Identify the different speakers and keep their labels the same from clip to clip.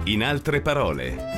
Speaker 1: In altre parole.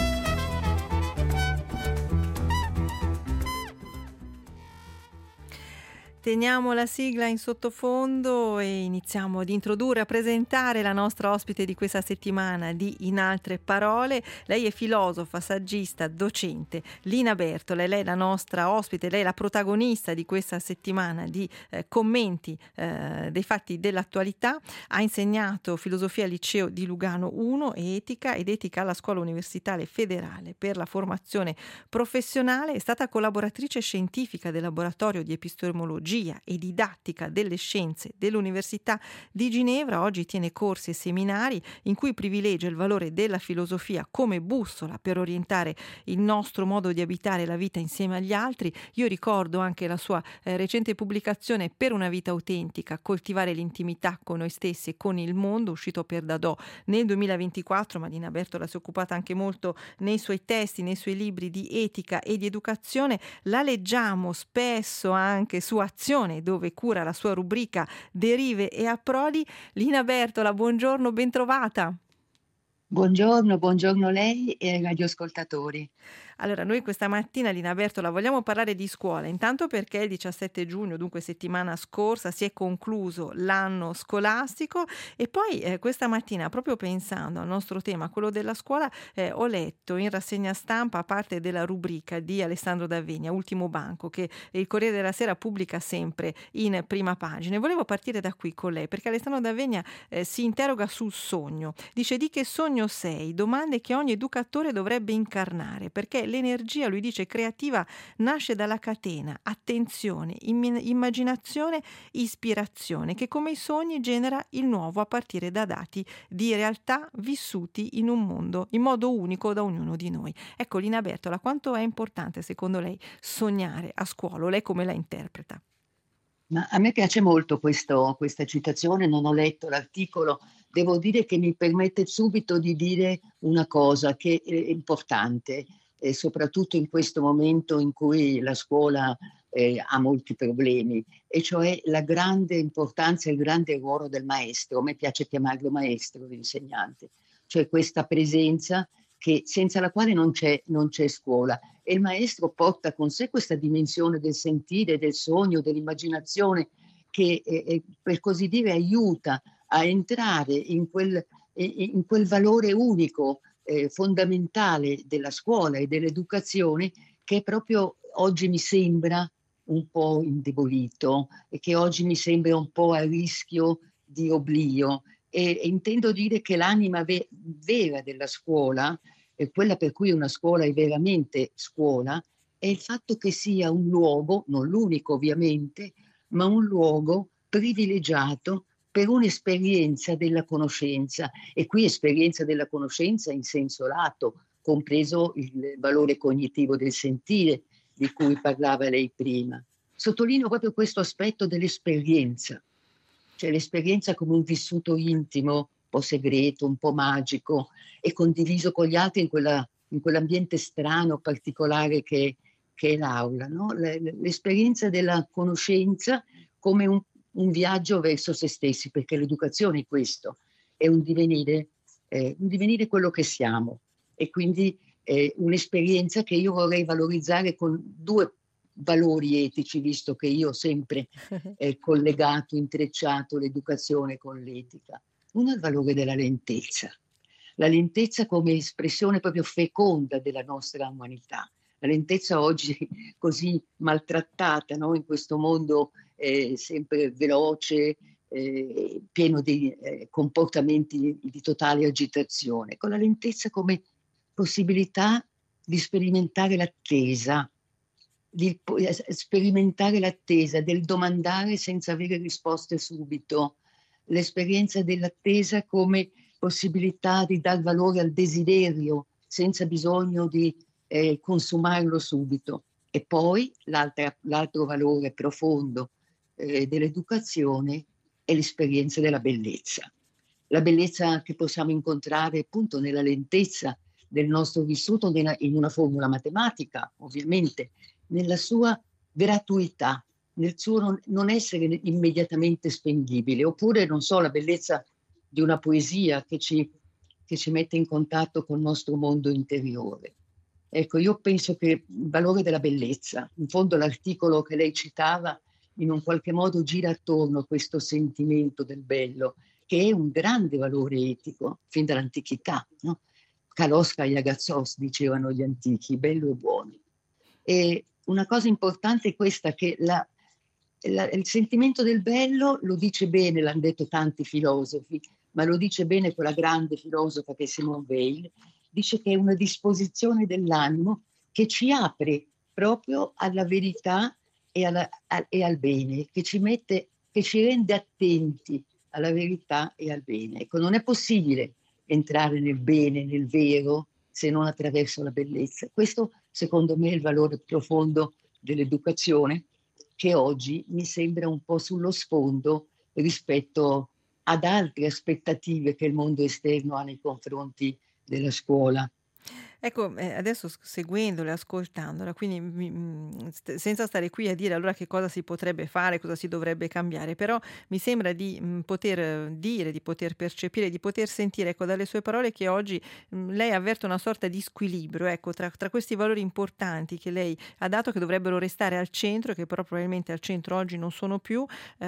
Speaker 2: Teniamo la sigla in sottofondo e iniziamo ad introdurre, a presentare la nostra ospite di questa settimana di In altre parole. Lei è filosofa, saggista, docente. Lina Bertola, lei è la nostra ospite, lei è la protagonista di questa settimana di commenti dei fatti dell'attualità. Ha insegnato filosofia al liceo di Lugano 1 e etica alla Scuola Universitaria Federale per la formazione professionale. È stata collaboratrice scientifica del laboratorio di epistemologia e didattica delle scienze dell'Università di Ginevra. Oggi tiene corsi e seminari in cui privilegia il valore della filosofia come bussola per orientare il nostro modo di abitare la vita insieme agli altri. Io ricordo anche la sua recente pubblicazione Per una vita autentica, coltivare l'intimità con noi stessi e con il mondo, uscito per Dadò nel 2024, ma Lina Bertola si è occupata anche molto nei suoi testi, nei suoi libri di etica e di educazione. La leggiamo spesso anche su Azione, dove cura la sua rubrica Derive e approdi. Lina Bertola, buongiorno, bentrovata.
Speaker 3: Buongiorno a lei e ai radioascoltatori.
Speaker 2: Allora, noi questa mattina, Lina Bertola, vogliamo parlare di scuola, intanto perché il 17 giugno, dunque settimana scorsa, si è concluso l'anno scolastico e poi questa mattina, proprio pensando al nostro tema, quello della scuola, ho letto in rassegna stampa, a parte della rubrica di Alessandro D'Avenia, Ultimo Banco, che il Corriere della Sera pubblica sempre in prima pagina. E volevo partire da qui con lei, perché Alessandro D'Avenia si interroga sul sogno. Dice: di che sogno sei? Domande che ogni educatore dovrebbe incarnare, perché l'energia, lui dice, creativa nasce dalla catena attenzione, immaginazione, ispirazione, che come i sogni genera il nuovo a partire da dati di realtà vissuti in un mondo in modo unico da ognuno di noi. Ecco, Lina Bertola, quanto è importante secondo lei sognare a scuola? Lei come la interpreta?
Speaker 3: Ma a me piace molto questa citazione, non ho letto l'articolo, devo dire che mi permette subito di dire una cosa che è importante, soprattutto in questo momento in cui la scuola ha molti problemi, e cioè la grande importanza e il grande ruolo del maestro. A me piace chiamarlo maestro, l'insegnante, cioè questa presenza senza la quale non c'è scuola. E il maestro porta con sé questa dimensione del sentire, del sogno, dell'immaginazione, che per così dire aiuta a entrare in quel valore unico, fondamentale della scuola e dell'educazione, che proprio oggi mi sembra un po' indebolito e che oggi mi sembra un po' a rischio di oblio. E intendo dire che l'anima vera della scuola, e quella per cui una scuola è veramente scuola, è il fatto che sia un luogo, non l'unico ovviamente, ma un luogo privilegiato per un'esperienza della conoscenza, e qui esperienza della conoscenza in senso lato, compreso il valore cognitivo del sentire di cui parlava lei prima. Sottolineo proprio questo aspetto dell'esperienza, cioè l'esperienza come un vissuto intimo, un po' segreto, un po' magico e condiviso con gli altri in quell'ambiente strano, particolare che è l'aula, no? L'esperienza della conoscenza come un viaggio verso se stessi, perché l'educazione è questo, è un divenire quello che siamo, e quindi un'esperienza che io vorrei valorizzare con due valori etici, visto che io ho sempre collegato, intrecciato l'educazione con l'etica. Uno è il valore della lentezza. La lentezza come espressione proprio feconda della nostra umanità. La lentezza oggi così maltrattata, no? In questo mondo sempre veloce, pieno di comportamenti di totale agitazione. Con la lentezza come possibilità di sperimentare l'attesa, di sperimentare l'attesa, del domandare senza avere risposte subito, l'esperienza dell'attesa come possibilità di dar valore al desiderio senza bisogno di consumarlo subito. E poi l'altro valore profondo dell'educazione è l'esperienza della bellezza. La bellezza che possiamo incontrare appunto nella lentezza del nostro vissuto, in una formula matematica, ovviamente, nella sua gratuità, nel suo non essere immediatamente spendibile, oppure, non so, la bellezza di una poesia che ci che ci mette in contatto col nostro mondo interiore. Ecco, io penso che il valore della bellezza, in fondo l'articolo che lei citava, in un qualche modo gira attorno a questo sentimento del bello, che è un grande valore etico, fin dall'antichità, no? Kalosca e Agazzos, dicevano gli antichi, bello e buono. E una cosa importante è questa, che il sentimento del bello lo dice bene, l'hanno detto tanti filosofi, ma lo dice bene quella grande filosofa che è Simone Weil, dice che è una disposizione dell'animo che ci apre proprio alla verità e al bene, che ci rende attenti alla verità e al bene. Ecco, non è possibile entrare nel bene, nel vero, se non attraverso la bellezza. Questo, secondo me, è il valore profondo dell'educazione, che oggi mi sembra un po' sullo sfondo rispetto ad altre aspettative che il mondo esterno ha nei confronti della scuola.
Speaker 2: Ecco, adesso seguendola, ascoltandola, quindi senza stare qui a dire allora che cosa si potrebbe fare, cosa si dovrebbe cambiare, però mi sembra di poter dire, di poter percepire, di poter sentire, ecco, dalle sue parole che oggi lei avverte una sorta di squilibrio, ecco, tra questi valori importanti che lei ha dato, che dovrebbero restare al centro, che però probabilmente al centro oggi non sono più,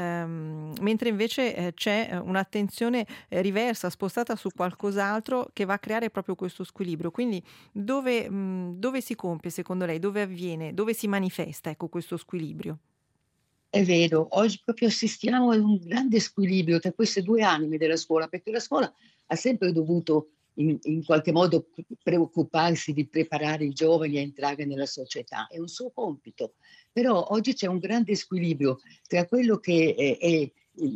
Speaker 2: mentre invece c'è un'attenzione riversa, spostata su qualcos'altro che va a creare proprio questo squilibrio. Quindi dove si compie secondo lei? Dove avviene? Dove si manifesta, ecco, questo squilibrio?
Speaker 3: È vero, oggi proprio assistiamo a un grande squilibrio tra queste due anime della scuola, perché la scuola ha sempre dovuto in qualche modo preoccuparsi di preparare i giovani a entrare nella società, è un suo compito, però oggi c'è un grande squilibrio tra quello che è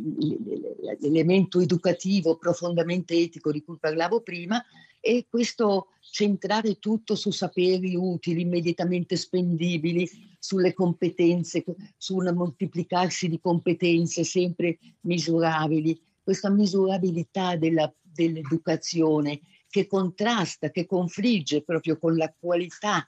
Speaker 3: l'elemento educativo profondamente etico di cui parlavo prima e questo centrare tutto su saperi utili, immediatamente spendibili, sulle competenze, su un moltiplicarsi di competenze sempre misurabili, questa misurabilità dell'educazione che contrasta, che confligge proprio con la qualità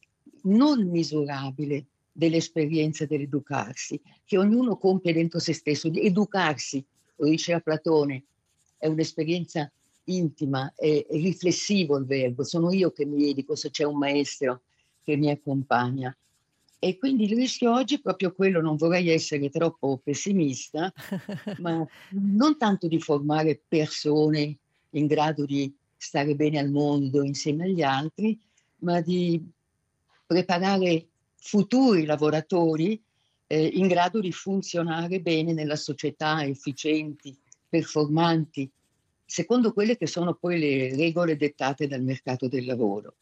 Speaker 3: non misurabile dell'esperienza dell'educarsi, che ognuno compie dentro se stesso. Educarsi, lo diceva Platone, è un'esperienza intima, è riflessivo il verbo, sono io che mi educo se c'è un maestro che mi accompagna. E quindi il rischio oggi è proprio quello, non vorrei essere troppo pessimista, ma non tanto di formare persone in grado di stare bene al mondo insieme agli altri, ma di preparare futuri lavoratori in grado di funzionare bene nella società, efficienti, performanti, secondo quelle che sono poi le regole dettate dal mercato del lavoro.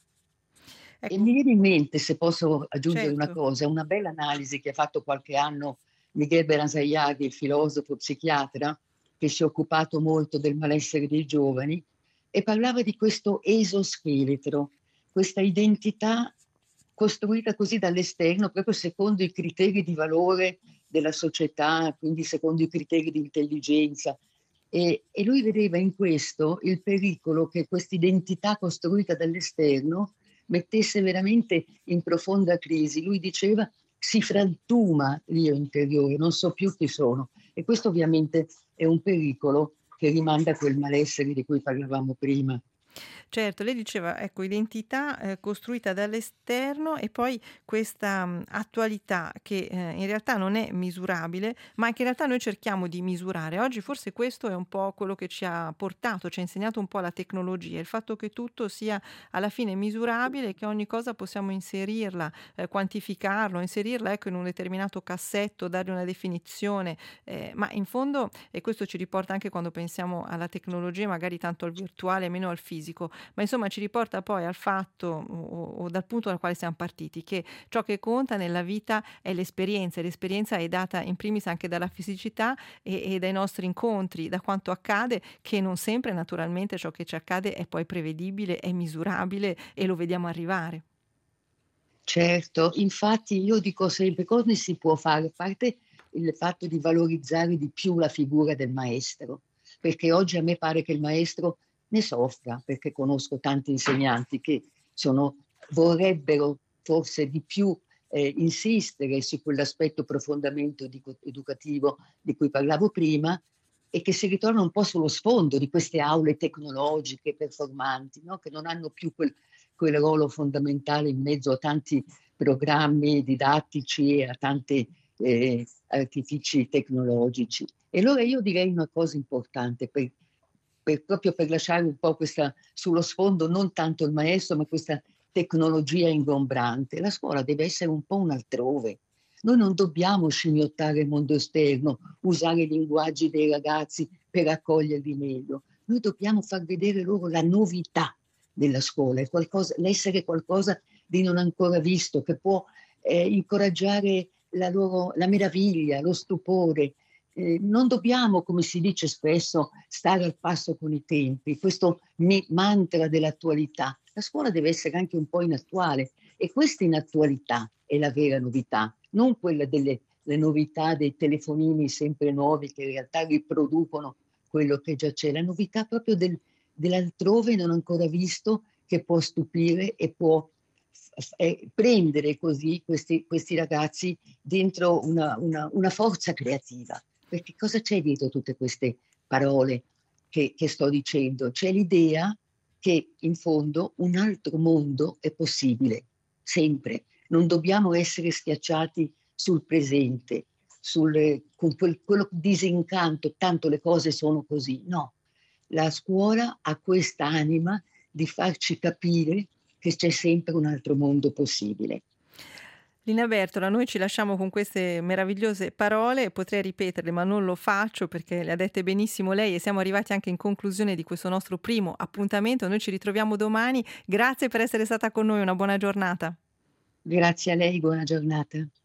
Speaker 3: E
Speaker 2: Ecco,
Speaker 3: mi viene in mente, se posso aggiungere una
Speaker 2: certo.
Speaker 3: cosa, una bella analisi che ha fatto qualche anno Miguel Beranzaiaghi, il filosofo psichiatra, che si è occupato molto del malessere dei giovani, e parlava di questo esoscheletro, questa identità costruita così dall'esterno, proprio secondo i criteri di valore della società, quindi secondo i criteri di intelligenza. E lui vedeva in questo il pericolo che questa identità costruita dall'esterno mettesse veramente in profonda crisi. Lui diceva: si frantuma l'io interiore, non so più chi sono. E questo ovviamente è un pericolo che rimanda a quel malessere di cui parlavamo prima.
Speaker 2: Certo, lei diceva, ecco, identità, costruita dall'esterno e poi questa, attualità che, in realtà non è misurabile, ma che in realtà noi cerchiamo di misurare. Oggi forse questo è un po' quello che ci ha portato, ci ha insegnato un po' la tecnologia, il fatto che tutto sia alla fine misurabile, che ogni cosa possiamo inserirla, quantificarlo, inserirla, ecco, in un determinato cassetto, dargli una definizione, ma in fondo e questo ci riporta anche quando pensiamo alla tecnologia, magari tanto al virtuale, meno al fisico, ma insomma ci riporta poi al fatto o dal punto dal quale siamo partiti, che ciò che conta nella vita è l'esperienza e l'esperienza è data in primis anche dalla fisicità e dai nostri incontri, da quanto accade, che non sempre naturalmente ciò che ci accade è poi prevedibile, è misurabile e lo vediamo arrivare.
Speaker 3: Certo, infatti io dico sempre cosa si può fare, a parte il fatto di valorizzare di più la figura del maestro, perché oggi a me pare che il maestro ne soffra, perché conosco tanti insegnanti che vorrebbero forse di più insistere su quell'aspetto profondamente educativo di cui parlavo prima, e che si ritrovano un po' sullo sfondo di queste aule tecnologiche performanti, no? Che non hanno più quel ruolo fondamentale in mezzo a tanti programmi didattici e a tanti artifici tecnologici. E allora io direi una cosa importante proprio per lasciare un po' questa sullo sfondo, non tanto il maestro, ma questa tecnologia ingombrante. La scuola deve essere un po' un altrove. Noi non dobbiamo scimmiottare il mondo esterno, usare i linguaggi dei ragazzi per accoglierli meglio. Noi dobbiamo far vedere loro la novità della scuola, l'essere qualcosa di non ancora visto, che può incoraggiare la meraviglia, lo stupore. Non dobbiamo, come si dice spesso, stare al passo con i tempi, questo mantra dell'attualità. La scuola deve essere anche un po' inattuale e questa inattualità è la vera novità, non quella delle novità dei telefonini sempre nuovi che in realtà riproducono quello che già c'è, la novità proprio dell'altrove non ancora visto che può stupire e può prendere così questi ragazzi dentro una forza creativa. Perché cosa c'è dietro tutte queste parole che sto dicendo? C'è l'idea che in fondo un altro mondo è possibile, sempre. Non dobbiamo essere schiacciati sul presente, con quello disincanto, tanto le cose sono così. No, la scuola ha questa anima di farci capire che c'è sempre un altro mondo possibile.
Speaker 2: Lina Bertola, noi ci lasciamo con queste meravigliose parole, potrei ripeterle ma non lo faccio perché le ha dette benissimo lei e siamo arrivati anche in conclusione di questo nostro primo appuntamento. Noi ci ritroviamo domani, grazie per essere stata con noi, una buona giornata.
Speaker 3: Grazie a lei, buona giornata.